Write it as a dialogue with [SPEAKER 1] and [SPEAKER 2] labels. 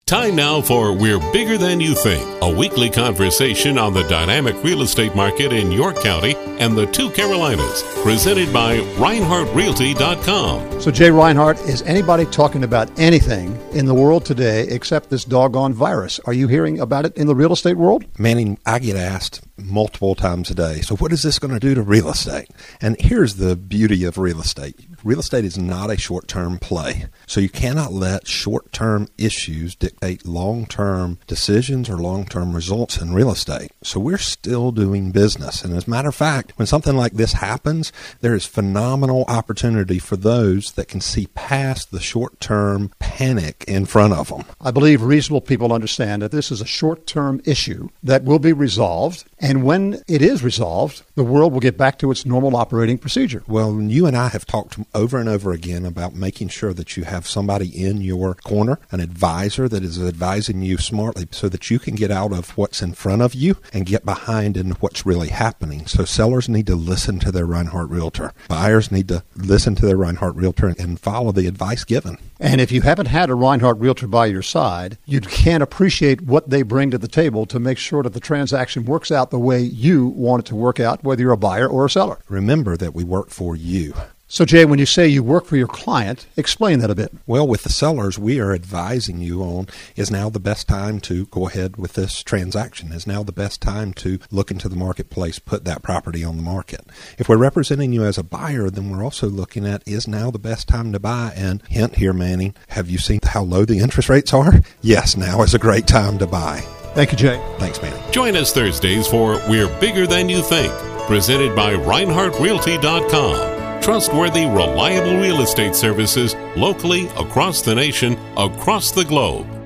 [SPEAKER 1] Time now for We're Bigger Than You Think, a weekly conversation on the dynamic real estate market in York County and the two Carolinas, presented by ReinhardtRealty.com.
[SPEAKER 2] So, Jay Reinhardt, is anybody talking about anything in the world today except this doggone virus? Are you hearing about it in the real estate world?
[SPEAKER 3] Manning, I get asked multiple times a day, so what is this going to do to real estate? And here's the beauty of real estate. Real estate is not a short-term play, so you cannot let short-term issues dictate long-term decisions or long-term results in real estate. So we're still doing business. And as a matter of fact, when something like this happens, there is phenomenal opportunity for those that can see past the short-term panic in front of them.
[SPEAKER 2] I believe reasonable people understand that this is a short-term issue that will be resolved. And when it is resolved, the world will get back to its normal operating procedure.
[SPEAKER 3] Well, you and I have talked over and over again about making sure that you have somebody in your corner, an advisor that is advising you smartly so that you can get out of what's in front of you and get behind in what's really happening. So sellers need to listen to their Reinhardt Realtor. Buyers need to listen to their Reinhardt Realtor and follow the advice given.
[SPEAKER 2] And if you haven't had a Reinhardt Realtor by your side, you can't appreciate what they bring to the table to make sure that the transaction works out the way you want it to work out, whether you're a buyer or a seller.
[SPEAKER 3] Remember that we work for you.
[SPEAKER 2] So, Jay, when you say you work for your client, explain that a bit.
[SPEAKER 3] Well, with the sellers, we are advising you on, is now the best time to go ahead with this transaction? Is now the best time to look into the marketplace, put that property on the market? If we're representing you as a buyer, then we're also looking at, is now the best time to buy? And hint here, Manning, have you seen how low the interest rates are? Yes, now is a great time to buy.
[SPEAKER 2] Thank you, Jay.
[SPEAKER 3] Thanks, Manning.
[SPEAKER 1] Join us Thursdays for We're Bigger Than You Think, presented by ReinhardtRealty.com. Trustworthy, reliable real estate services locally, across the nation, across the globe.